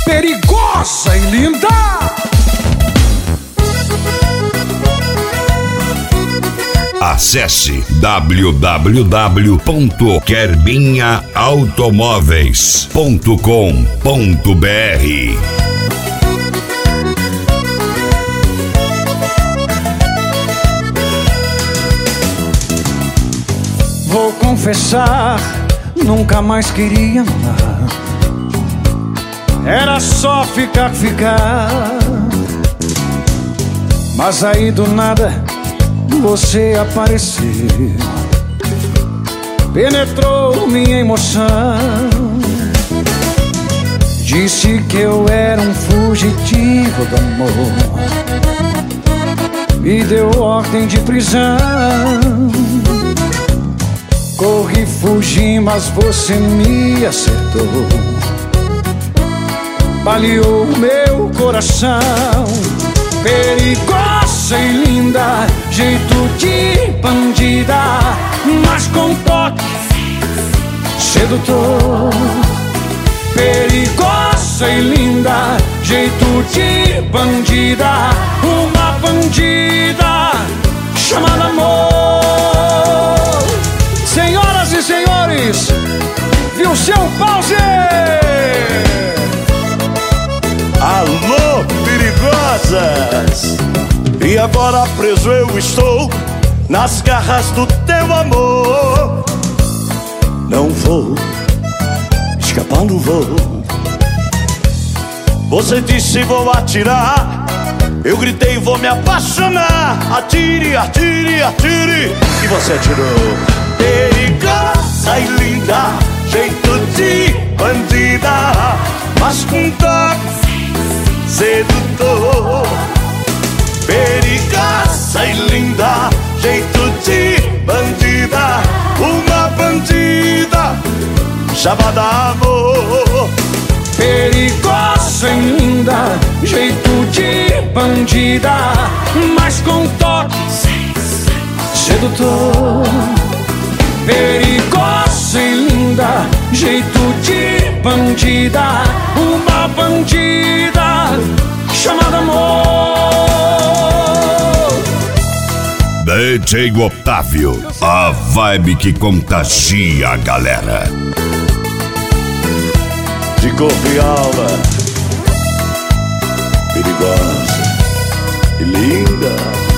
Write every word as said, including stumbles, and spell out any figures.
perigosa e linda. Acesse w w w ponto querbinha automóveis ponto com ponto b r. Vou confessar, nunca mais queria amar. Era só ficar, ficar. Mas aí do nada você apareceu, penetrou minha emoção. Disse que eu era um fugitivo do amor, me deu ordem de prisão. Corri, fugi, mas você me acertou, baleou meu coração. Perigosa e linda, jeito de bandida, mas com toque sedutor. Perigosa e linda, jeito de bandida, uma bandida chamada amor. Senhoras e senhores, viu seu pause? Alô, perigosas! E agora preso eu estou nas garras do teu amor. Não vou escapar, não vou. Você disse vou atirar, eu gritei vou me apaixonar. Atire, atire, atire, e você atirou. Perigosa e linda, jeito de bandida, mas com toque sedutor. Perigosa e linda, jeito de bandida, uma bandida chamada amor. Perigosa e linda, jeito de bandida, mas com toque sedutor. Perigosa e linda, jeito de bandida, uma bandida chamada amor. D J Otávio, a vibe que contagia a galera. De corpo e alma, perigosa e linda.